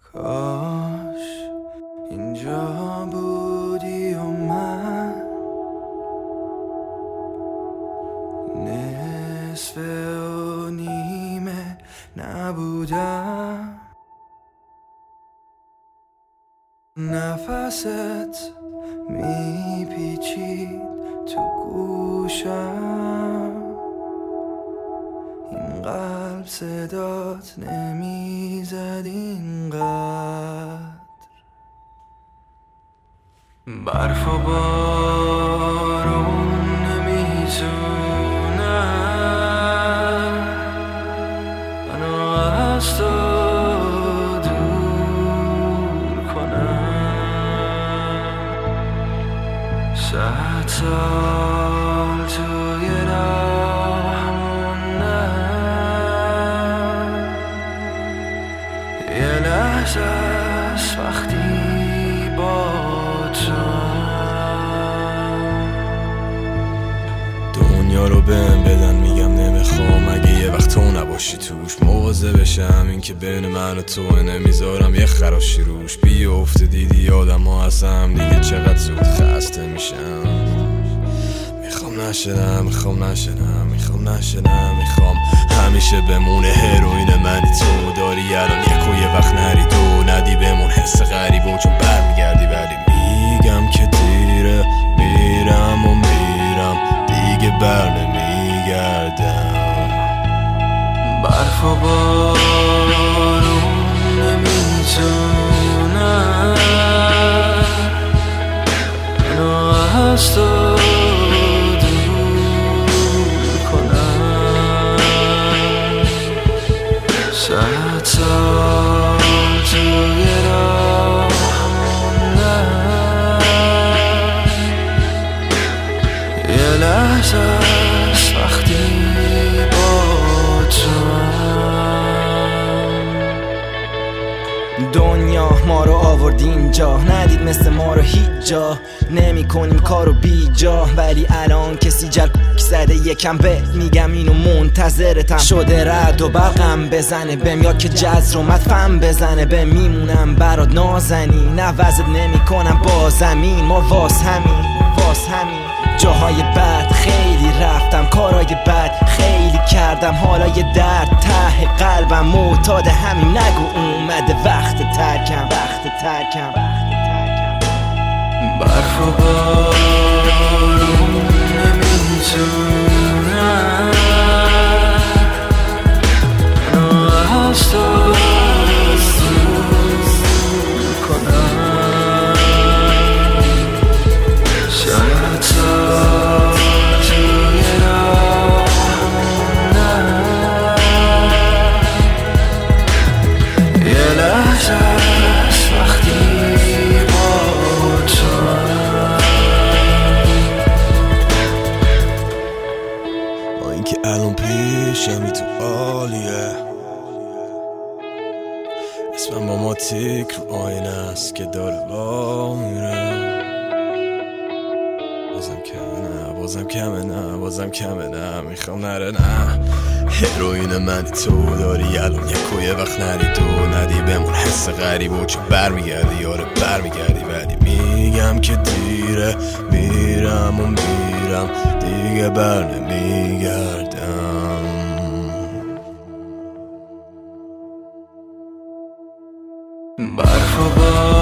کاش اینجا بودی و من نصف و نیمه نبودم. نفست میپیچید تو گوشم، این قلب صدات نمیزد اینقدر. برف و بارون نمیتونن منو از تو دور کنن. 100 سال توی راه موندم، یه لحظه است وقتی با دنیا رو بهم بدن میگم نمیخوام، اگه یه وقت تو نباشی توش مواظب بشم. این که بین من و تو نمیذارم یه خراشی روش بیفته. دیدی آدم ها هستم دیگه چقدر زود خسته میشم. میخوام نشدم میخوام همیشه بمونه هروئین منی تو. داری الان یک و یه وقت نری تو ندی بمون حس غریبه، چون برمیگردی ولی میگم که دیره. میرم و میرم دیگه بر نمیگردم. برف و بارون نمیتونن منو از تو دور کنن. 100 سال توی راه موندم، یه لحظه است وقتی با دنیا ما رو آورد اینجا، ندید مثل ما رو هیچ جا نمی کنیم کارو بی جا. ولی الان کسی جلک زده یکم به میگم اینو منتظرتم. شده رد و برقم بزنه بهم، یا که جز رو مدفم بزنه بهم. میمونم برات نازنین، نوزت نمی کنم با زمین. ما واس همین جاهای بد خیلی رفتم، کارهای بد خیلی کردم. حالا یه درد ته قلبم معتاد همین. نگو اومده وقت ترکم. برف و بارون نمیتونن منو از تو دور کنن. 100 سال توی راه موندم، یه لحظه است وقتی با تو. با اینکه الان پیشمی تو عالیه، اسمم با ما تیک رو آینه است که داره با میره. بازم کمه نه میخوام نره نه. هروئین منی تو داری الان یک و یه وقت نری تو ندی بمون حس غریبه، چون برمیگردی یاره برمیگردی ولی میگم که دیره. میرم و میرم دیگه بر نمیگردم. برف و بارون